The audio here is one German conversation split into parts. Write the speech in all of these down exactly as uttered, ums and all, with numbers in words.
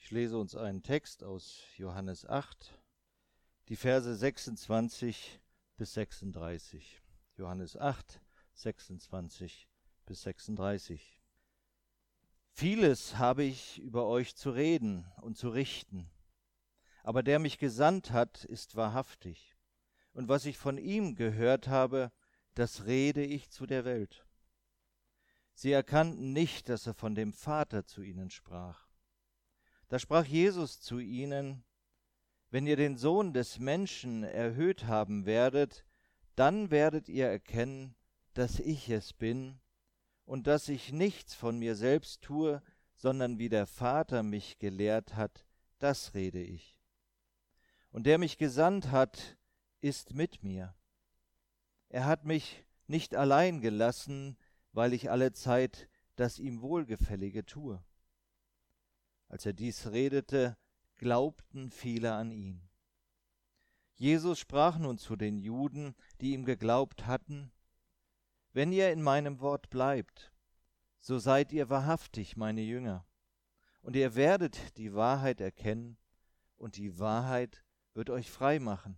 Ich lese uns einen Text aus Johannes acht, die Verse sechsundzwanzig bis sechsunddreißig. Johannes acht, sechsundzwanzig bis sechsunddreißig. Vieles habe ich über euch zu reden und zu richten, aber der mich gesandt hat, ist wahrhaftig. Und was ich von ihm gehört habe, das rede ich zu der Welt. Sie erkannten nicht, dass er von dem Vater zu ihnen sprach. Da sprach Jesus zu ihnen: Wenn ihr den Sohn des Menschen erhöht haben werdet, dann werdet ihr erkennen, dass ich es bin und dass ich nichts von mir selbst tue, sondern wie der Vater mich gelehrt hat, das rede ich. Und der mich gesandt hat, ist mit mir. Er hat mich nicht allein gelassen, weil ich allezeit das ihm Wohlgefällige tue. Als er dies redete, glaubten viele an ihn. Jesus sprach nun zu den Juden, die ihm geglaubt hatten: Wenn ihr in meinem Wort bleibt, so seid ihr wahrhaftig meine Jünger, und ihr werdet die Wahrheit erkennen, und die Wahrheit wird euch frei machen.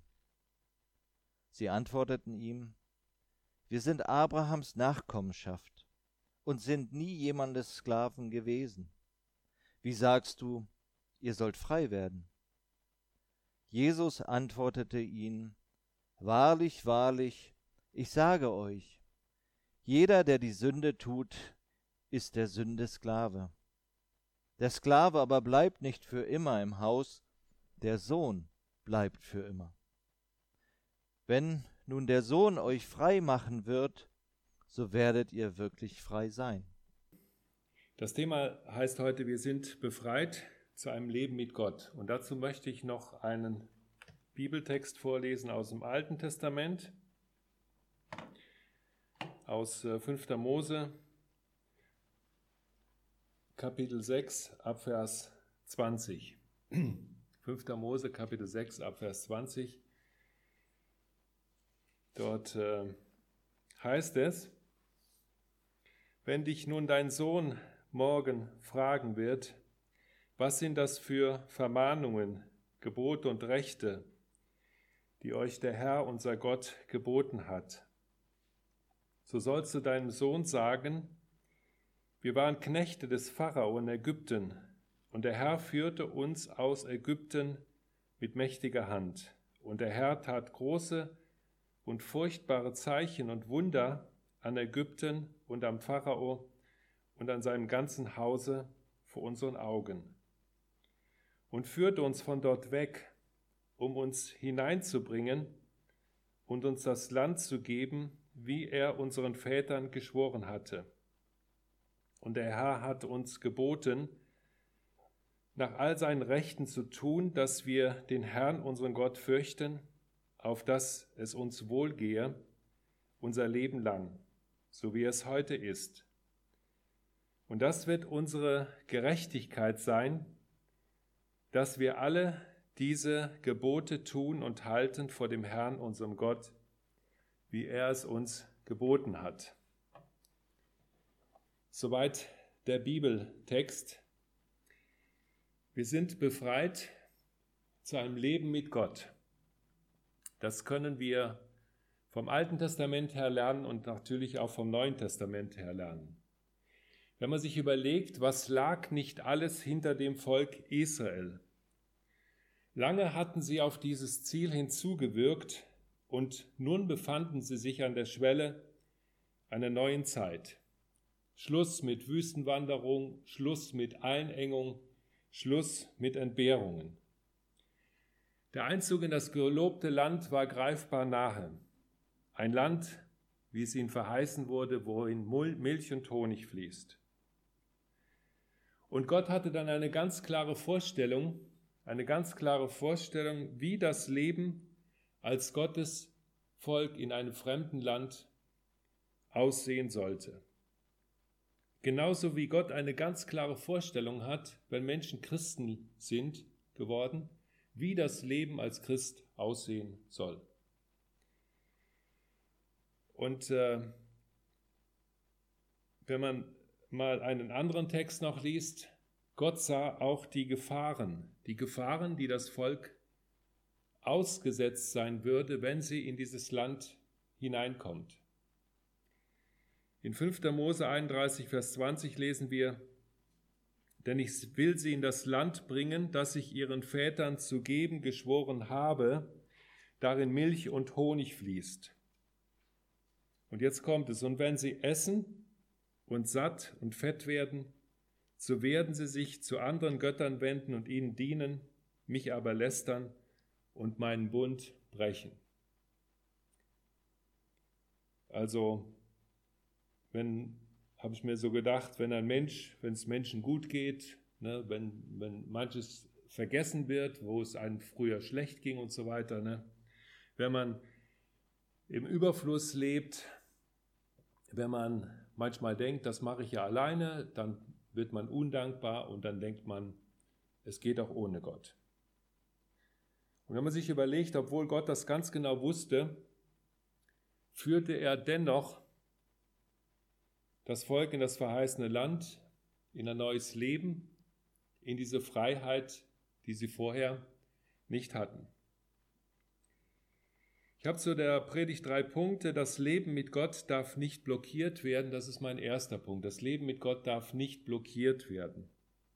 Sie antworteten ihm: Wir sind Abrahams Nachkommenschaft und sind nie jemandes Sklaven gewesen. Wie sagst du, ihr sollt frei werden? Jesus antwortete ihnen: Wahrlich, wahrlich, ich sage euch, jeder, der die Sünde tut, ist der Sünde Sklave. Der Sklave aber bleibt nicht für immer im Haus, der Sohn bleibt für immer. Wenn nun der Sohn euch frei machen wird, so werdet ihr wirklich frei sein. Das Thema heißt heute, wir sind befreit zu einem Leben mit Gott. Und dazu möchte ich noch einen Bibeltext vorlesen aus dem Alten Testament, aus fünfter Mose, Kapitel sechs, Abvers zwanzig. fünfter Mose, Kapitel sechs, Abvers zwanzig. Dort äh, heißt es: Wenn dich nun dein Sohn morgen fragen wird, was sind das für Vermahnungen, Gebote und Rechte, die euch der Herr, unser Gott, geboten hat, so sollst du deinem Sohn sagen: Wir waren Knechte des Pharao in Ägypten, und der Herr führte uns aus Ägypten mit mächtiger Hand. Und der Herr tat große und furchtbare Zeichen und Wunder an Ägypten und am Pharao und an seinem ganzen Hause vor unseren Augen. Und führte uns von dort weg, um uns hineinzubringen und uns das Land zu geben, wie er unseren Vätern geschworen hatte. Und der Herr hat uns geboten, nach all seinen Rechten zu tun, dass wir den Herrn, unseren Gott, fürchten, auf dass es uns wohlgehe, unser Leben lang, so wie es heute ist. Und das wird unsere Gerechtigkeit sein, dass wir alle diese Gebote tun und halten vor dem Herrn, unserem Gott, wie er es uns geboten hat. Soweit der Bibeltext. Wir sind befreit zu einem Leben mit Gott. Das können wir vom Alten Testament her lernen und natürlich auch vom Neuen Testament her lernen. Wenn man sich überlegt, was lag nicht alles hinter dem Volk Israel? Lange hatten sie auf dieses Ziel hinzugewirkt und nun befanden sie sich an der Schwelle einer neuen Zeit. Schluss mit Wüstenwanderung, Schluss mit Einengung, Schluss mit Entbehrungen. Der Einzug in das gelobte Land war greifbar nahe. Ein Land, wie es ihnen verheißen wurde, wohin Milch und Honig fließt. Und Gott hatte dann eine ganz klare Vorstellung, eine ganz klare Vorstellung, wie das Leben als Gottes Volk in einem fremden Land aussehen sollte. Genauso wie Gott eine ganz klare Vorstellung hat, wenn Menschen Christen sind geworden, wie das Leben als Christ aussehen soll. Und äh, wenn man mal einen anderen Text noch liest, Gott sah auch die Gefahren, die Gefahren, die das Volk ausgesetzt sein würde, wenn sie in dieses Land hineinkommt. In fünfter Mose einunddreißig, Vers zwanzig lesen wir: Denn ich will sie in das Land bringen, das ich ihren Vätern zu geben geschworen habe, darin Milch und Honig fließt. Und jetzt kommt es: Und wenn sie essen und satt und fett werden, so werden sie sich zu anderen Göttern wenden und ihnen dienen, mich aber lästern und meinen Bund brechen. Also, wenn, habe ich mir so gedacht, wenn ein Mensch, wenn es Menschen gut geht, ne, wenn, wenn manches vergessen wird, wo es einem früher schlecht ging und so weiter, ne, wenn man im Überfluss lebt, wenn man manchmal denkt, das mache ich ja alleine, dann wird man undankbar und dann denkt man, es geht auch ohne Gott. Und wenn man sich überlegt, obwohl Gott das ganz genau wusste, führte er dennoch das Volk in das verheißene Land, in ein neues Leben, in diese Freiheit, die sie vorher nicht hatten. Ich habe zu der Predigt drei Punkte. Das Leben mit Gott darf nicht blockiert werden. Das ist mein erster Punkt. Das Leben mit Gott darf nicht blockiert werden.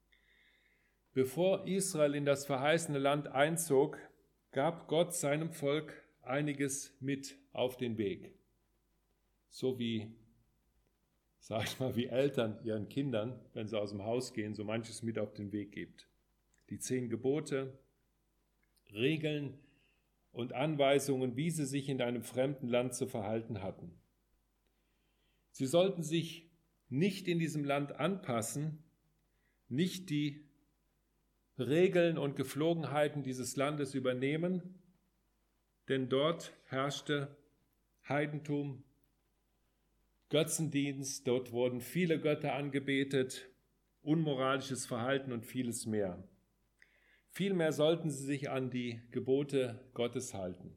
Bevor Israel in das verheißene Land einzog, gab Gott seinem Volk einiges mit auf den Weg. So wie, sag ich mal, wie Eltern ihren Kindern, wenn sie aus dem Haus gehen, so manches mit auf den Weg gibt. Die zehn Gebote, Regeln und Anweisungen, wie sie sich in einem fremden Land zu verhalten hatten. Sie sollten sich nicht in diesem Land anpassen, nicht die Regeln und Gepflogenheiten dieses Landes übernehmen, denn dort herrschte Heidentum, Götzendienst, dort wurden viele Götter angebetet, unmoralisches Verhalten und vieles mehr. Vielmehr sollten sie sich an die Gebote Gottes halten.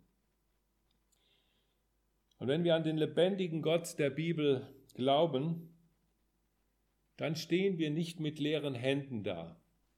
Und wenn wir an den lebendigen Gott der Bibel glauben, dann stehen wir nicht mit leeren Händen da.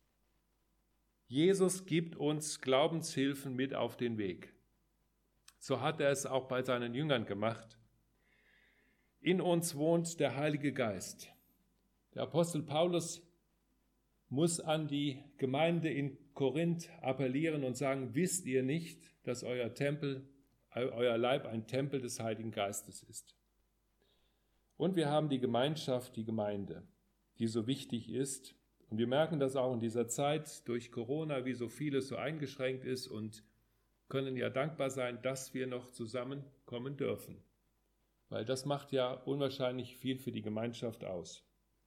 Jesus gibt uns Glaubenshilfen mit auf den Weg. So hat er es auch bei seinen Jüngern gemacht. In uns wohnt der Heilige Geist. Der Apostel Paulus muss an die Gemeinde in Korinth appellieren und sagen: Wisst ihr nicht, dass euer Tempel, euer Leib ein Tempel des Heiligen Geistes ist? Und wir haben die Gemeinschaft, die Gemeinde, die so wichtig ist. Und wir merken das auch in dieser Zeit durch Corona, wie so vieles so eingeschränkt ist, und können ja dankbar sein, dass wir noch zusammenkommen dürfen. Weil das macht ja unwahrscheinlich viel für die Gemeinschaft aus.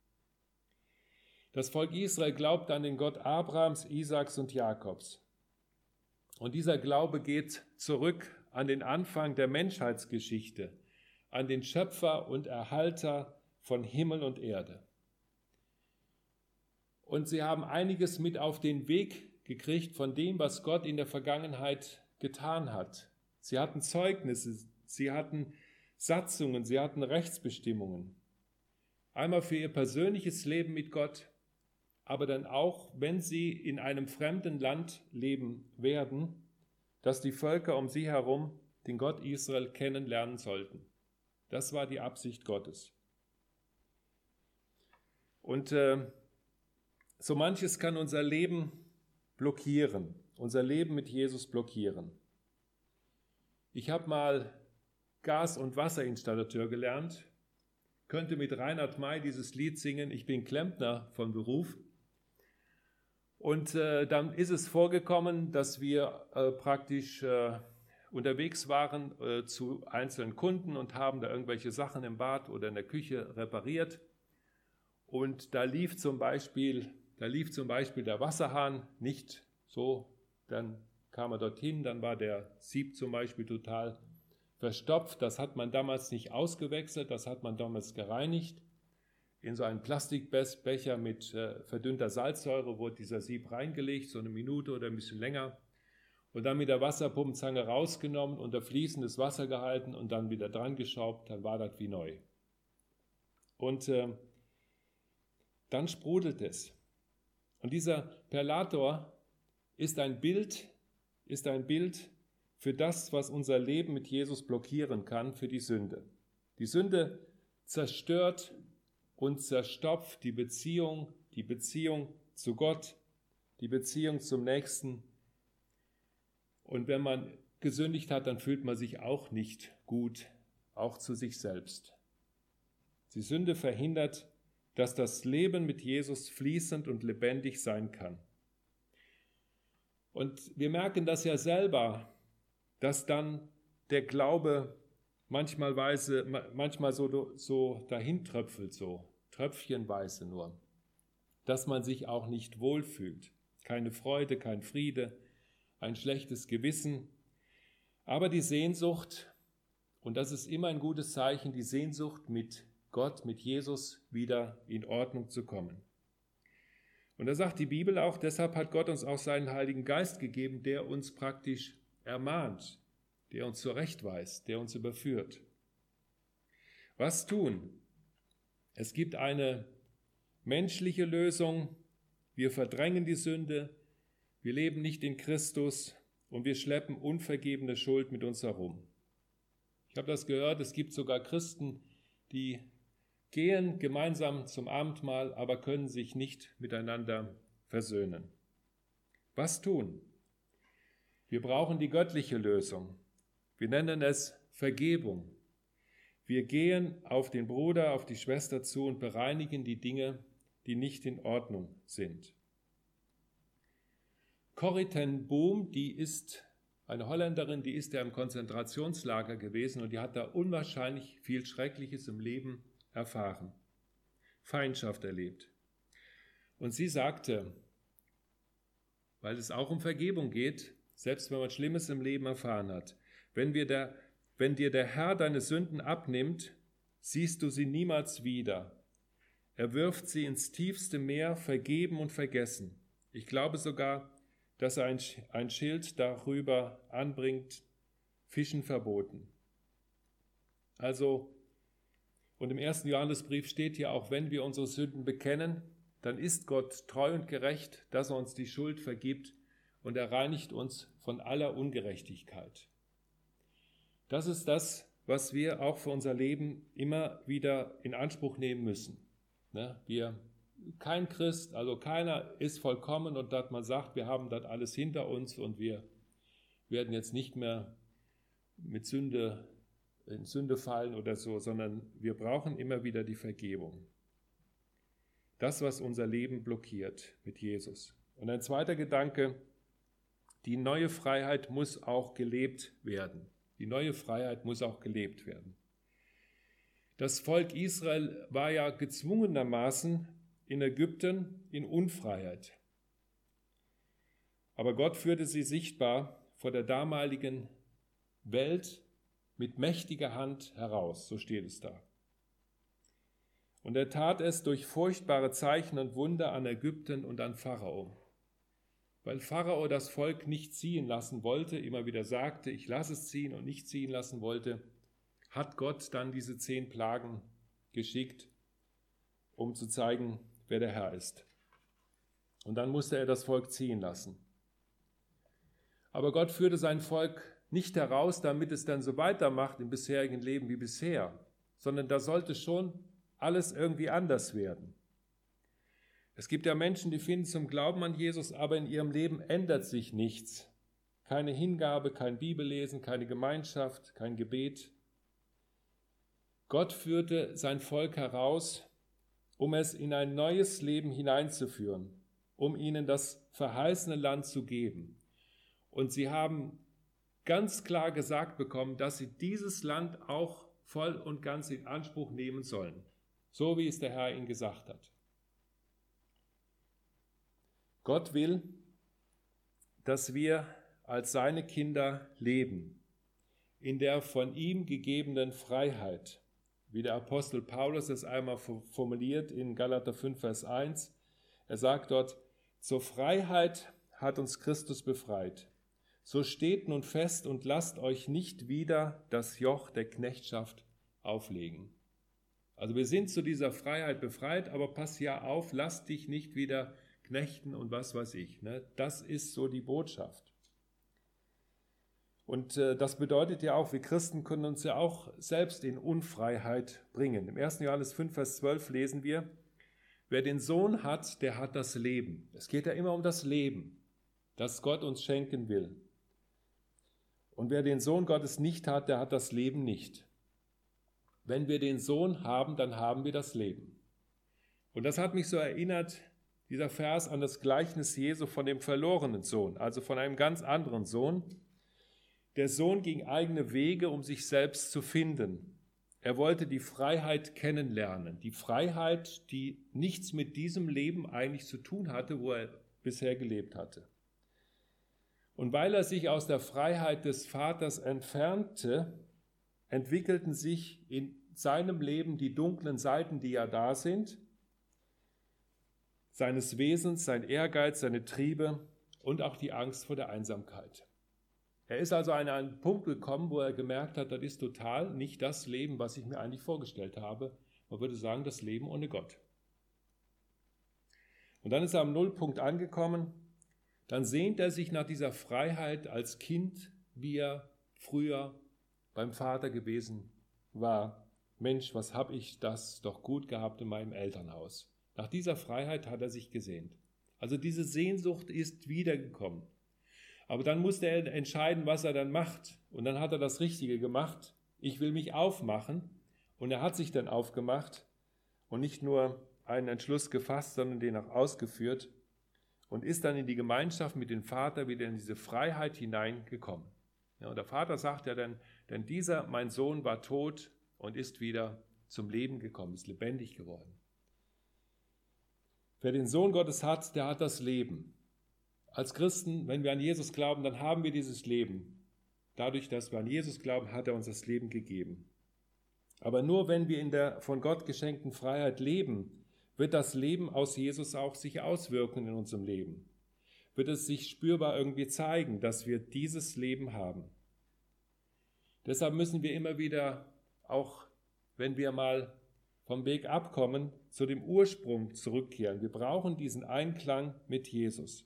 Das Volk Israel glaubt an den Gott Abrahams, Isaaks und Jakobs. Und dieser Glaube geht zurück an den Anfang der Menschheitsgeschichte, an den Schöpfer und Erhalter von Himmel und Erde. Und sie haben einiges mit auf den Weg gekriegt von dem, was Gott in der Vergangenheit getan hat. Sie hatten Zeugnisse, sie hatten Satzungen, sie hatten Rechtsbestimmungen. Einmal für ihr persönliches Leben mit Gott, aber dann auch, wenn sie in einem fremden Land leben werden, dass die Völker um sie herum den Gott Israel kennenlernen sollten. Das war die Absicht Gottes. Und äh, so manches kann unser Leben blockieren, unser Leben mit Jesus blockieren. Ich habe mal Gas- und Wasserinstallateur gelernt, könnte mit Reinhard May dieses Lied singen, ich bin Klempner von Beruf. Und äh, dann ist es vorgekommen, dass wir äh, praktisch äh, unterwegs waren äh, zu einzelnen Kunden und haben da irgendwelche Sachen im Bad oder in der Küche repariert. Und da lief zum Beispiel, da lief zum Beispiel der Wasserhahn nicht so, dann kam er dorthin, dann war der Sieb zum Beispiel total verstopft. Das hat man damals nicht ausgewechselt, das hat man damals gereinigt. In so einen Plastikbecher mit äh, verdünnter Salzsäure wurde dieser Sieb reingelegt, so eine Minute oder ein bisschen länger. Und dann mit der Wasserpumpenzange rausgenommen, unter fließendes Wasser gehalten und dann wieder dran geschraubt, dann war das wie neu. Und äh, dann sprudelt es. Und dieser Perlator ist ein Bild, ist ein Bild für das, was unser Leben mit Jesus blockieren kann, für die Sünde. Die Sünde zerstört und zerstopft die Beziehung, die Beziehung zu Gott, die Beziehung zum Nächsten. Und wenn man gesündigt hat, dann fühlt man sich auch nicht gut, auch zu sich selbst. Die Sünde verhindert, dass das Leben mit Jesus fließend und lebendig sein kann. Und wir merken das ja selber, dass dann der Glaube manchmal, weise, manchmal so, so dahin tröpfelt, so tröpfchenweise nur, dass man sich auch nicht wohlfühlt. Keine Freude, kein Friede, ein schlechtes Gewissen. Aber die Sehnsucht, und das ist immer ein gutes Zeichen, die Sehnsucht mit Gott, mit Jesus wieder in Ordnung zu kommen. Und da sagt die Bibel auch, deshalb hat Gott uns auch seinen Heiligen Geist gegeben, der uns praktisch ermahnt, der uns zurechtweist, der uns überführt. Was tun? Es gibt eine menschliche Lösung. Wir verdrängen die Sünde, wir leben nicht in Christus und wir schleppen unvergebene Schuld mit uns herum. Ich habe das gehört, es gibt sogar Christen, die gehen gemeinsam zum Abendmahl, aber können sich nicht miteinander versöhnen. Was tun? Wir brauchen die göttliche Lösung. Wir nennen es Vergebung. Wir gehen auf den Bruder, auf die Schwester zu und bereinigen die Dinge, die nicht in Ordnung sind. Corrie ten Boom, die ist eine Holländerin, die ist ja im Konzentrationslager gewesen und die hat da unwahrscheinlich viel Schreckliches im Leben erfahren, Feindschaft erlebt. Und sie sagte, weil es auch um Vergebung geht, selbst wenn man Schlimmes im Leben erfahren hat, wenn, wir der, wenn dir der Herr deine Sünden abnimmt, siehst du sie niemals wieder. Er wirft sie ins tiefste Meer, vergeben und vergessen. Ich glaube sogar, dass er ein, ein Schild darüber anbringt, Fischen verboten. Also, und im ersten Johannesbrief steht hier auch, wenn wir unsere Sünden bekennen, dann ist Gott treu und gerecht, dass er uns die Schuld vergibt und er reinigt uns von aller Ungerechtigkeit. Das ist das, was wir auch für unser Leben immer wieder in Anspruch nehmen müssen. Ne? Wir, kein Christ, also keiner ist vollkommen und dass man sagt, wir haben das alles hinter uns und wir werden jetzt nicht mehr mit Sünde in Sünde fallen oder so, sondern wir brauchen immer wieder die Vergebung. Das, was unser Leben blockiert mit Jesus. Und ein zweiter Gedanke, die neue Freiheit muss auch gelebt werden. Die neue Freiheit muss auch gelebt werden. Das Volk Israel war ja gezwungenermaßen in Ägypten in Unfreiheit. Aber Gott führte sie sichtbar vor der damaligen Welt mit mächtiger Hand heraus, so steht es da. Und er tat es durch furchtbare Zeichen und Wunder an Ägypten und an Pharao. Weil Pharao das Volk nicht ziehen lassen wollte, immer wieder sagte, ich lasse es ziehen und nicht ziehen lassen wollte, hat Gott dann diese zehn Plagen geschickt, um zu zeigen, wer der Herr ist. Und dann musste er das Volk ziehen lassen. Aber Gott führte sein Volk nicht heraus, damit es dann so weitermacht im bisherigen Leben wie bisher, sondern da sollte schon alles irgendwie anders werden. Es gibt ja Menschen, die finden zum Glauben an Jesus, aber in ihrem Leben ändert sich nichts. Keine Hingabe, kein Bibellesen, keine Gemeinschaft, kein Gebet. Gott führte sein Volk heraus, um es in ein neues Leben hineinzuführen, um ihnen das verheißene Land zu geben. Und sie haben ganz klar gesagt bekommen, dass sie dieses Land auch voll und ganz in Anspruch nehmen sollen, so wie es der Herr ihnen gesagt hat. Gott will, dass wir als seine Kinder leben, in der von ihm gegebenen Freiheit, wie der Apostel Paulus es einmal formuliert in Galater fünf, Vers eins. Er sagt dort, zur Freiheit hat uns Christus befreit. So steht nun fest und lasst euch nicht wieder das Joch der Knechtschaft auflegen. Also wir sind zu dieser Freiheit befreit, aber pass ja auf, lass dich nicht wieder Knechten und was weiß ich. Ne? Das ist so die Botschaft. Und äh, das bedeutet ja auch, wir Christen können uns ja auch selbst in Unfreiheit bringen. Im ersten Johannes fünf, Vers zwölf lesen wir, wer den Sohn hat, der hat das Leben. Es geht ja immer um das Leben, das Gott uns schenken will. Und wer den Sohn Gottes nicht hat, der hat das Leben nicht. Wenn wir den Sohn haben, dann haben wir das Leben. Und das hat mich so erinnert, dieser Vers, an das Gleichnis Jesu von dem verlorenen Sohn, also von einem ganz anderen Sohn. Der Sohn ging eigene Wege, um sich selbst zu finden. Er wollte die Freiheit kennenlernen, die Freiheit, die nichts mit diesem Leben eigentlich zu tun hatte, wo er bisher gelebt hatte. Und weil er sich aus der Freiheit des Vaters entfernte, entwickelten sich in seinem Leben die dunklen Seiten, die ja da sind, seines Wesens, sein Ehrgeiz, seine Triebe und auch die Angst vor der Einsamkeit. Er ist also an einen Punkt gekommen, wo er gemerkt hat, das ist total nicht das Leben, was ich mir eigentlich vorgestellt habe. Man würde sagen, das Leben ohne Gott. Und dann ist er am Nullpunkt angekommen. Dann sehnt er sich nach dieser Freiheit als Kind, wie er früher beim Vater gewesen war. Mensch, was habe ich das doch gut gehabt in meinem Elternhaus. Nach dieser Freiheit hat er sich gesehnt. Also diese Sehnsucht ist wiedergekommen. Aber dann musste er entscheiden, was er dann macht. Und dann hat er das Richtige gemacht. Ich will mich aufmachen. Und er hat sich dann aufgemacht und nicht nur einen Entschluss gefasst, sondern den auch ausgeführt und ist dann in die Gemeinschaft mit dem Vater wieder in diese Freiheit hineingekommen. Ja, und der Vater sagt ja dann, denn dieser, mein Sohn, war tot und ist wieder zum Leben gekommen, ist lebendig geworden. Wer den Sohn Gottes hat, der hat das Leben. Als Christen, wenn wir an Jesus glauben, dann haben wir dieses Leben. Dadurch, dass wir an Jesus glauben, hat er uns das Leben gegeben. Aber nur wenn wir in der von Gott geschenkten Freiheit leben, wird das Leben aus Jesus auch sich auswirken in unserem Leben. Wird es sich spürbar irgendwie zeigen, dass wir dieses Leben haben. Deshalb müssen wir immer wieder, auch wenn wir mal vom Weg abkommen, zu dem Ursprung zurückkehren. Wir brauchen diesen Einklang mit Jesus.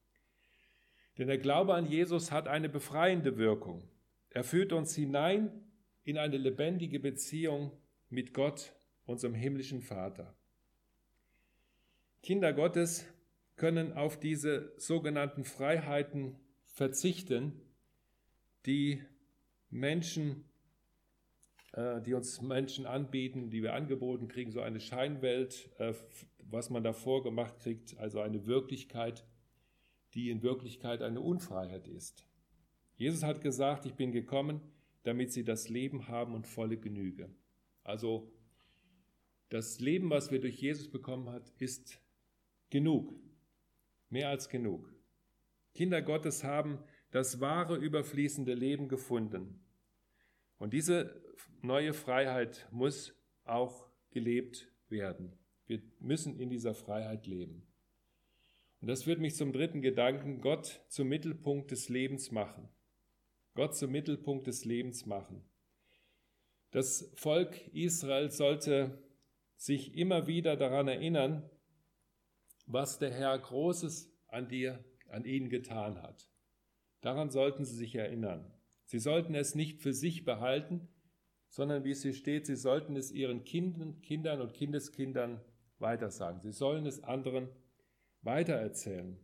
Denn der Glaube an Jesus hat eine befreiende Wirkung. Er führt uns hinein in eine lebendige Beziehung mit Gott, unserem himmlischen Vater. Kinder Gottes können auf diese sogenannten Freiheiten verzichten, die Menschen, äh, die uns Menschen anbieten, die wir angeboten kriegen, so eine Scheinwelt, äh, was man davor gemacht kriegt, also eine Wirklichkeit, die in Wirklichkeit eine Unfreiheit ist. Jesus hat gesagt, ich bin gekommen, damit sie das Leben haben und volle Genüge. Also das Leben, was wir durch Jesus bekommen haben, ist genug, mehr als genug. Kinder Gottes haben das wahre, überfließende Leben gefunden. Und diese neue Freiheit muss auch gelebt werden. Wir müssen in dieser Freiheit leben. Und das führt mich zum dritten Gedanken, Gott zum Mittelpunkt des Lebens machen. Gott zum Mittelpunkt des Lebens machen. Das Volk Israel sollte sich immer wieder daran erinnern, was der Herr Großes an dir, an ihnen getan hat. Daran sollten sie sich erinnern. Sie sollten es nicht für sich behalten, sondern wie es hier steht, sie sollten es ihren Kindern, Kindern und Kindeskindern weitersagen. Sie sollen es anderen weitererzählen.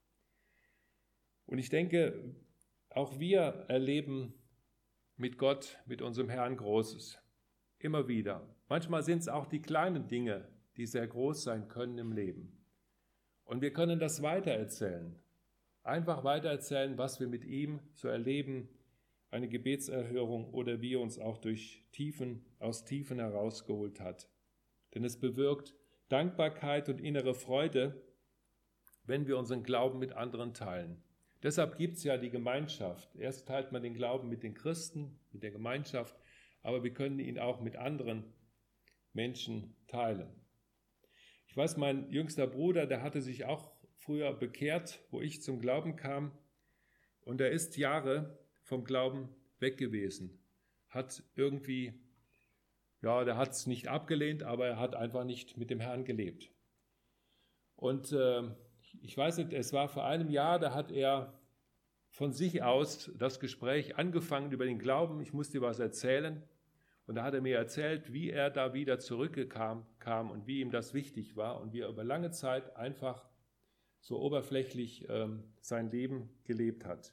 Und ich denke, auch wir erleben mit Gott, mit unserem Herrn Großes. Immer wieder. Manchmal sind es auch die kleinen Dinge, die sehr groß sein können im Leben. Und wir können das weitererzählen. Einfach weitererzählen, was wir mit ihm so erleben, eine Gebetserhörung oder wie er uns auch durch Tiefen, aus Tiefen herausgeholt hat. Denn es bewirkt Dankbarkeit und innere Freude, wenn wir unseren Glauben mit anderen teilen. Deshalb gibt es ja die Gemeinschaft. Erst teilt man den Glauben mit den Christen, mit der Gemeinschaft, aber wir können ihn auch mit anderen Menschen teilen. Ich weiß, mein jüngster Bruder, der hatte sich auch früher bekehrt, wo ich zum Glauben kam, und er ist Jahre vom Glauben weg gewesen. Hat irgendwie, ja, der hat es nicht abgelehnt, aber er hat einfach nicht mit dem Herrn gelebt. Und äh, ich weiß nicht, es war vor einem Jahr, da hat er von sich aus das Gespräch angefangen über den Glauben. Ich musste dir was erzählen. Und da hat er mir erzählt, wie er da wieder zurückkam kam und wie ihm das wichtig war und wie er über lange Zeit einfach so oberflächlich ähm, sein Leben gelebt hat.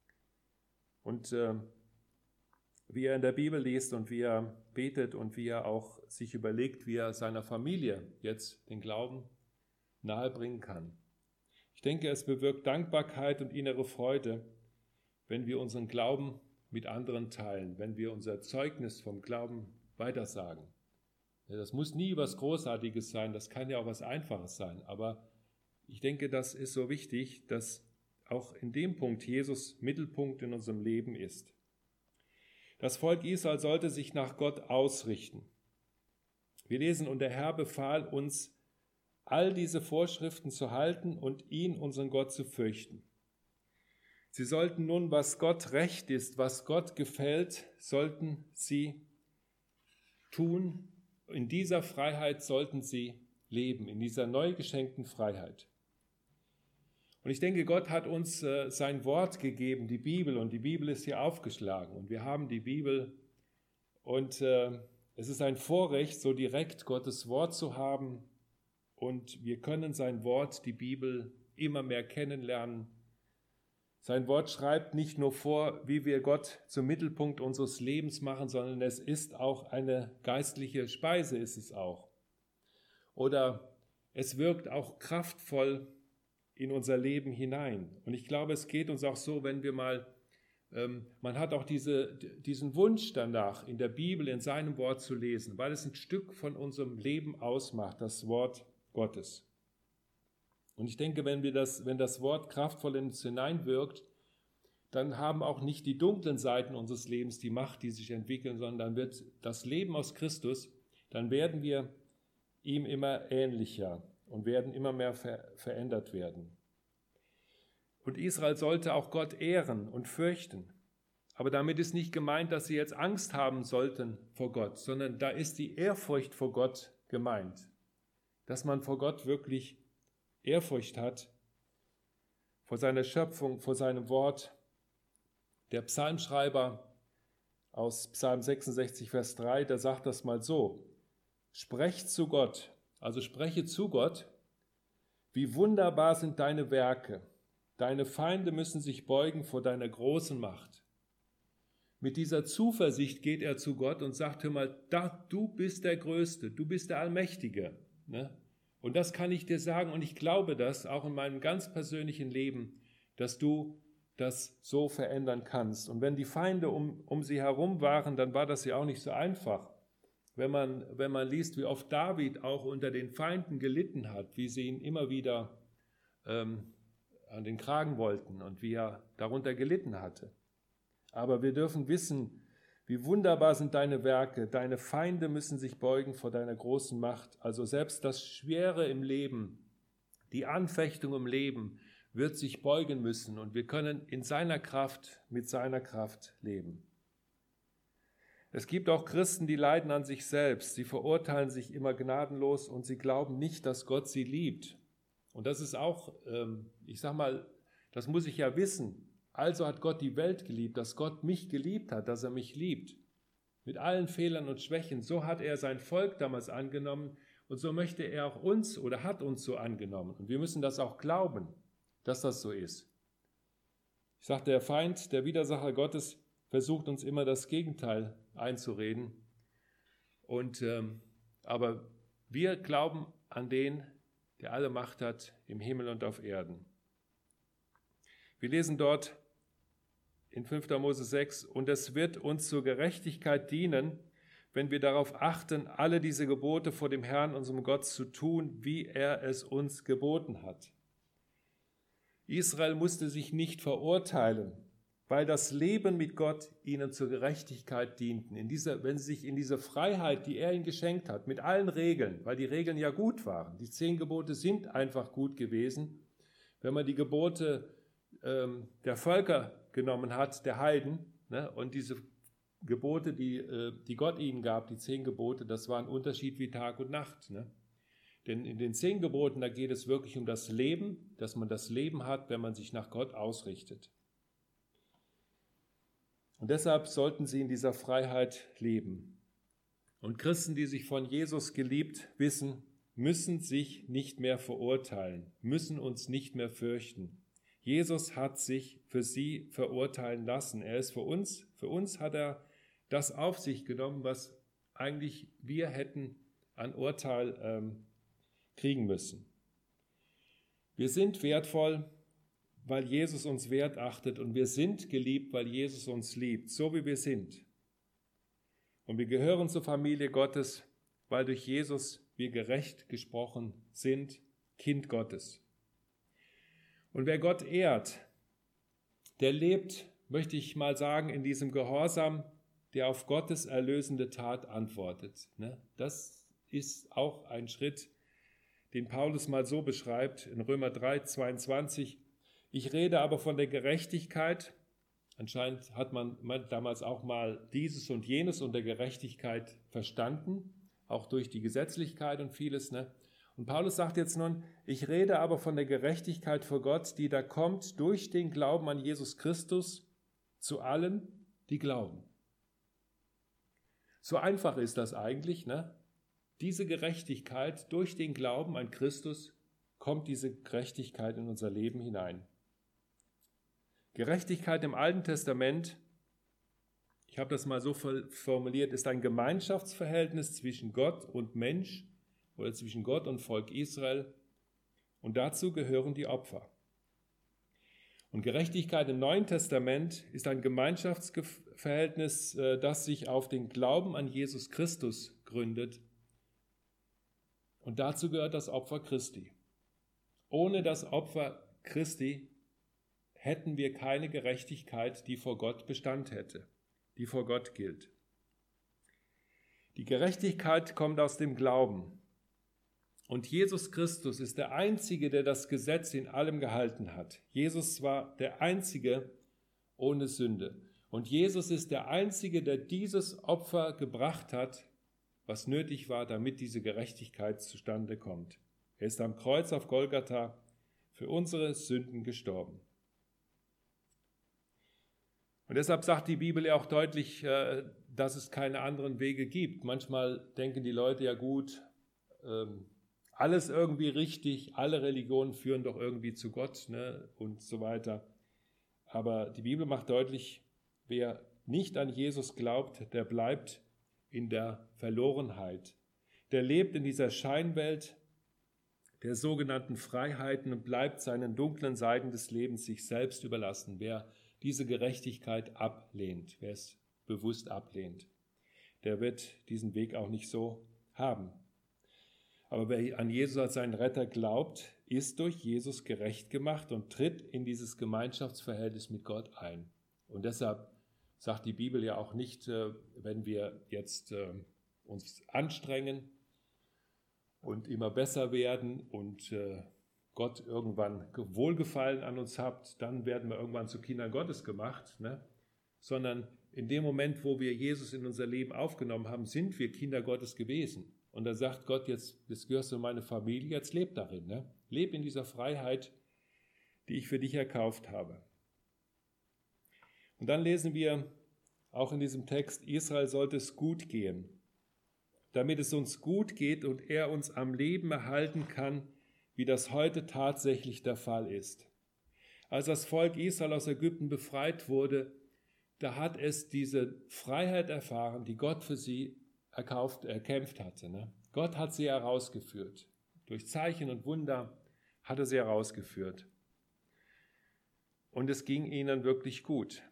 Und äh, wie er in der Bibel liest und wie er betet und wie er auch sich überlegt, wie er seiner Familie jetzt den Glauben nahebringen kann. Ich denke, es bewirkt Dankbarkeit und innere Freude, wenn wir unseren Glauben mit anderen teilen, wenn wir unser Zeugnis vom Glauben weitersagen. Ja, das muss nie was Großartiges sein, das kann ja auch was Einfaches sein, aber ich denke, das ist so wichtig, dass auch in dem Punkt Jesus Mittelpunkt in unserem Leben ist. Das Volk Israel sollte sich nach Gott ausrichten. Wir lesen, und der Herr befahl uns, all diese Vorschriften zu halten und ihn, unseren Gott, zu fürchten. Sie sollten nun, was Gott recht ist, was Gott gefällt, sollten sie tun. In dieser Freiheit sollten sie leben, in dieser neu geschenkten Freiheit. Und ich denke, Gott hat uns äh, sein Wort gegeben, die Bibel, und die Bibel ist hier aufgeschlagen. Und wir haben die Bibel und äh, es ist ein Vorrecht, so direkt Gottes Wort zu haben. Und wir können sein Wort, die Bibel, immer mehr kennenlernen. Sein Wort schreibt nicht nur vor, wie wir Gott zum Mittelpunkt unseres Lebens machen, sondern es ist auch eine geistliche Speise, ist es auch. Oder es wirkt auch kraftvoll in unser Leben hinein. Und ich glaube, es geht uns auch so, wenn wir mal, ähm, man hat auch diese, diesen Wunsch danach, in der Bibel, in seinem Wort zu lesen, weil es ein Stück von unserem Leben ausmacht, das Wort Gottes. Und ich denke, wenn wir das, wenn das Wort kraftvoll in uns hineinwirkt, dann haben auch nicht die dunklen Seiten unseres Lebens die Macht, die sich entwickeln, sondern dann wird das Leben aus Christus, dann werden wir ihm immer ähnlicher und werden immer mehr ver- verändert werden. Und Israel sollte auch Gott ehren und fürchten. Aber damit ist nicht gemeint, dass sie jetzt Angst haben sollten vor Gott, sondern da ist die Ehrfurcht vor Gott gemeint. Dass man vor Gott wirklich Ehrfurcht hat, vor seiner Schöpfung, vor seinem Wort. Der Psalmschreiber aus Psalm sechsundsechzig, Vers drei, der sagt das mal so: Sprecht zu Gott, also spreche zu Gott, wie wunderbar sind deine Werke. Deine Feinde müssen sich beugen vor deiner großen Macht. Mit dieser Zuversicht geht er zu Gott und sagt, hör mal, da, du bist der Größte, du bist der Allmächtige. Ne? Und das kann ich dir sagen und ich glaube das auch in meinem ganz persönlichen Leben, dass du das so verändern kannst. Und wenn die Feinde um, um sie herum waren, dann war das ja auch nicht so einfach. Wenn man, wenn man liest, wie oft David auch unter den Feinden gelitten hat, wie sie ihn immer wieder ähm, an den Kragen wollten und wie er darunter gelitten hatte. Aber wir dürfen wissen, wie wunderbar sind deine Werke, deine Feinde müssen sich beugen vor deiner großen Macht. Also selbst das Schwere im Leben, die Anfechtung im Leben wird sich beugen müssen und wir können in seiner Kraft, mit seiner Kraft leben. Es gibt auch Christen, die leiden an sich selbst, sie verurteilen sich immer gnadenlos und sie glauben nicht, dass Gott sie liebt. Und das ist auch, ich sag mal, das muss ich ja wissen. Also hat Gott die Welt geliebt, dass Gott mich geliebt hat, dass er mich liebt. Mit allen Fehlern und Schwächen. So hat er sein Volk damals angenommen und so möchte er auch uns oder hat uns so angenommen. Und wir müssen das auch glauben, dass das so ist. Ich sage, der Feind, der Widersacher Gottes, versucht uns immer das Gegenteil einzureden. Und, ähm, aber wir glauben an den, der alle Macht hat im Himmel und auf Erden. Wir lesen dort in fünfter Mose sechs, und es wird uns zur Gerechtigkeit dienen, wenn wir darauf achten, alle diese Gebote vor dem Herrn, unserem Gott, zu tun, wie er es uns geboten hat. Israel musste sich nicht verurteilen, weil das Leben mit Gott ihnen zur Gerechtigkeit dienten. In dieser, wenn sie sich in diese Freiheit, die er ihnen geschenkt hat, mit allen Regeln, weil die Regeln ja gut waren, die zehn Gebote sind einfach gut gewesen, wenn man die Gebote ähm, der Völker genommen hat, der Heiden, ne, und diese Gebote, die, äh, die Gott ihnen gab, die zehn Gebote, das war ein Unterschied wie Tag und Nacht. Ne? Denn in den zehn Geboten, da geht es wirklich um das Leben, dass man das Leben hat, wenn man sich nach Gott ausrichtet. Und deshalb sollten sie in dieser Freiheit leben. Und Christen, die sich von Jesus geliebt wissen, müssen sich nicht mehr verurteilen, müssen uns nicht mehr fürchten. Jesus hat sich für sie verurteilen lassen. Er ist für uns, für uns hat er das auf sich genommen, was eigentlich wir hätten an Urteil ähm, kriegen müssen. Wir sind wertvoll, weil Jesus uns wert achtet, und wir sind geliebt, weil Jesus uns liebt, so wie wir sind. Und wir gehören zur Familie Gottes, weil durch Jesus wir gerecht gesprochen sind, Kind Gottes. Und wer Gott ehrt, der lebt, möchte ich mal sagen, in diesem Gehorsam, der auf Gottes erlösende Tat antwortet. Das ist auch ein Schritt, den Paulus mal so beschreibt in Römer drei, zweiundzwanzig. Ich rede aber von der Gerechtigkeit. Anscheinend hat man damals auch mal dieses und jenes unter Gerechtigkeit verstanden, auch durch die Gesetzlichkeit und vieles. Ne? Und Paulus sagt jetzt nun, ich rede aber von der Gerechtigkeit vor Gott, die da kommt durch den Glauben an Jesus Christus zu allen, die glauben. So einfach ist das eigentlich, ne? Diese Gerechtigkeit durch den Glauben an Christus kommt diese Gerechtigkeit in unser Leben hinein. Gerechtigkeit im Alten Testament, ich habe das mal so formuliert, ist ein Gemeinschaftsverhältnis zwischen Gott und Mensch oder zwischen Gott und Volk Israel, und dazu gehören die Opfer. Und Gerechtigkeit im Neuen Testament ist ein Gemeinschaftsverhältnis, das sich auf den Glauben an Jesus Christus gründet, und dazu gehört das Opfer Christi. Ohne das Opfer Christi hätten wir keine Gerechtigkeit, die vor Gott Bestand hätte, die vor Gott gilt. Die Gerechtigkeit kommt aus dem Glauben. Und Jesus Christus ist der Einzige, der das Gesetz in allem gehalten hat. Jesus war der Einzige ohne Sünde. Und Jesus ist der Einzige, der dieses Opfer gebracht hat, was nötig war, damit diese Gerechtigkeit zustande kommt. Er ist am Kreuz auf Golgatha für unsere Sünden gestorben. Und deshalb sagt die Bibel ja auch deutlich, dass es keine anderen Wege gibt. Manchmal denken die Leute, ja gut, alles irgendwie richtig, alle Religionen führen doch irgendwie zu Gott, ne, und so weiter. Aber die Bibel macht deutlich, wer nicht an Jesus glaubt, der bleibt in der Verlorenheit. Der lebt in dieser Scheinwelt der sogenannten Freiheiten und bleibt seinen dunklen Seiten des Lebens sich selbst überlassen. Wer diese Gerechtigkeit ablehnt, wer es bewusst ablehnt, der wird diesen Weg auch nicht so haben. Aber wer an Jesus als seinen Retter glaubt, ist durch Jesus gerecht gemacht und tritt in dieses Gemeinschaftsverhältnis mit Gott ein. Und deshalb sagt die Bibel ja auch nicht, wenn wir jetzt uns anstrengen und immer besser werden und Gott irgendwann Wohlgefallen an uns hat, dann werden wir irgendwann zu Kindern Gottes gemacht, ne? Sondern in dem Moment, wo wir Jesus in unser Leben aufgenommen haben, sind wir Kinder Gottes gewesen. Und da sagt Gott, jetzt, jetzt gehörst du in meine Familie, jetzt leb darin. Ne? Leb in dieser Freiheit, die ich für dich erkauft habe. Und dann lesen wir auch in diesem Text, Israel sollte es gut gehen. Damit es uns gut geht und er uns am Leben erhalten kann, wie das heute tatsächlich der Fall ist. Als das Volk Israel aus Ägypten befreit wurde, da hat es diese Freiheit erfahren, die Gott für sie erkauft, erkämpft hatte. Ne? Gott hat sie herausgeführt. Durch Zeichen und Wunder hat er sie herausgeführt. Und es ging ihnen wirklich gut.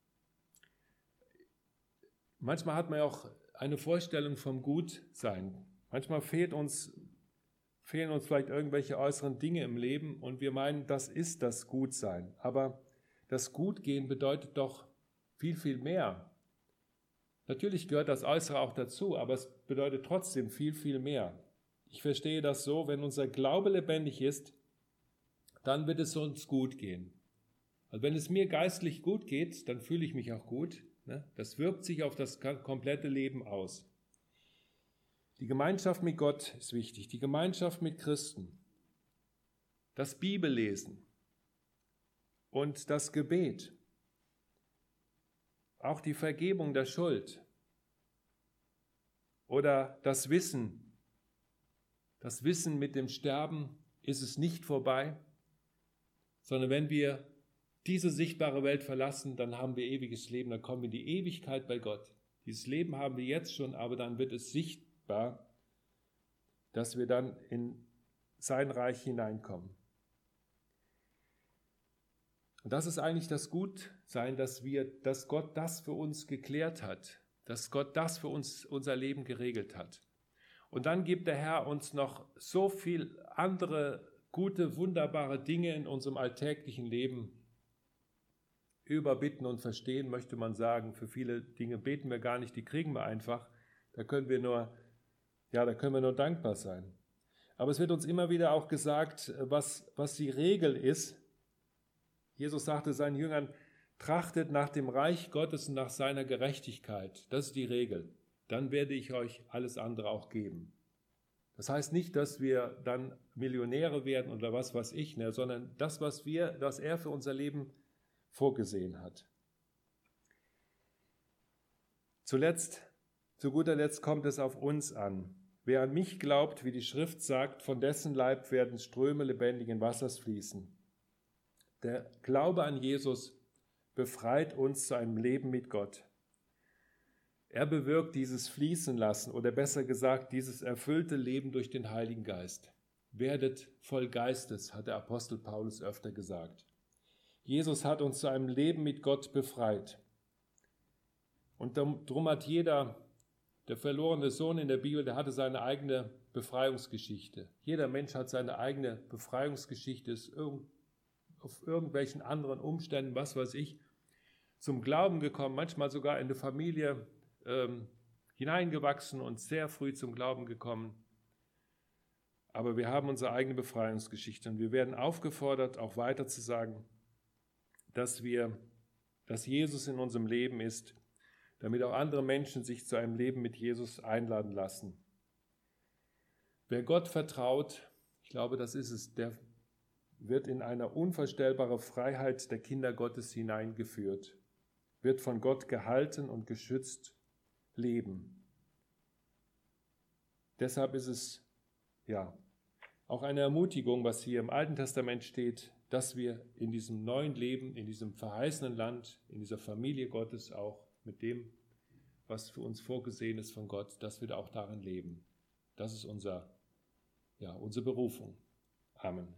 Manchmal hat man ja auch eine Vorstellung vom Gutsein. Manchmal fehlt uns, fehlen uns vielleicht irgendwelche äußeren Dinge im Leben und wir meinen, das ist das Gutsein. Aber das Gutgehen bedeutet doch viel, viel mehr. Natürlich gehört das Äußere auch dazu, aber es bedeutet trotzdem viel, viel mehr. Ich verstehe das so, wenn unser Glaube lebendig ist, dann wird es uns gut gehen. Also wenn es mir geistlich gut geht, dann fühle ich mich auch gut. Das wirkt sich auf das komplette Leben aus. Die Gemeinschaft mit Gott ist wichtig, die Gemeinschaft mit Christen, das Bibellesen und das Gebet, auch die Vergebung der Schuld oder das Wissen. Das Wissen mit dem Sterben ist es nicht vorbei, sondern wenn wir diese sichtbare Welt verlassen, dann haben wir ewiges Leben, dann kommen wir in die Ewigkeit bei Gott. Dieses Leben haben wir jetzt schon, aber dann wird es sichtbar, dass wir dann in sein Reich hineinkommen. Und das ist eigentlich das Gutsein, dass wir, dass Gott das für uns geklärt hat, dass Gott das für uns unser Leben geregelt hat. Und dann gibt der Herr uns noch so viel andere gute, wunderbare Dinge in unserem alltäglichen Leben. Überbitten und verstehen, möchte man sagen. Für viele Dinge beten wir gar nicht, die kriegen wir einfach. Da können wir nur, ja, da können wir nur dankbar sein. Aber es wird uns immer wieder auch gesagt, was, was die Regel ist. Jesus sagte seinen Jüngern, trachtet nach dem Reich Gottes und nach seiner Gerechtigkeit. Das ist die Regel. Dann werde ich euch alles andere auch geben. Das heißt nicht, dass wir dann Millionäre werden oder was weiß ich, ne, sondern das, was wir, was er für unser Leben vorgesehen hat. Zuletzt, zu guter Letzt kommt es auf uns an. Wer an mich glaubt, wie die Schrift sagt, von dessen Leib werden Ströme lebendigen Wassers fließen. Der Glaube an Jesus befreit uns zu einem Leben mit Gott. Er bewirkt dieses Fließen lassen oder besser gesagt, dieses erfüllte Leben durch den Heiligen Geist. Werdet voll Geistes, hat der Apostel Paulus öfter gesagt. Jesus hat uns zu einem Leben mit Gott befreit. Und darum hat jeder, der verlorene Sohn in der Bibel, der hatte seine eigene Befreiungsgeschichte. Jeder Mensch hat seine eigene Befreiungsgeschichte, ist auf irgendwelchen anderen Umständen, was weiß ich, zum Glauben gekommen, manchmal sogar in eine Familie ähm, hineingewachsen und sehr früh zum Glauben gekommen. Aber wir haben unsere eigene Befreiungsgeschichte und wir werden aufgefordert, auch weiter zu sagen, dass wir, dass Jesus in unserem Leben ist, damit auch andere Menschen sich zu einem Leben mit Jesus einladen lassen. Wer Gott vertraut, ich glaube, das ist es, der wird in eine unvorstellbare Freiheit der Kinder Gottes hineingeführt, wird von Gott gehalten und geschützt leben. Deshalb ist es ja auch eine Ermutigung, was hier im Alten Testament steht, dass wir in diesem neuen Leben, in diesem verheißenen Land, in dieser Familie Gottes auch mit dem, was für uns vorgesehen ist von Gott, dass wir auch darin leben. Das ist unser, ja, unsere Berufung. Amen.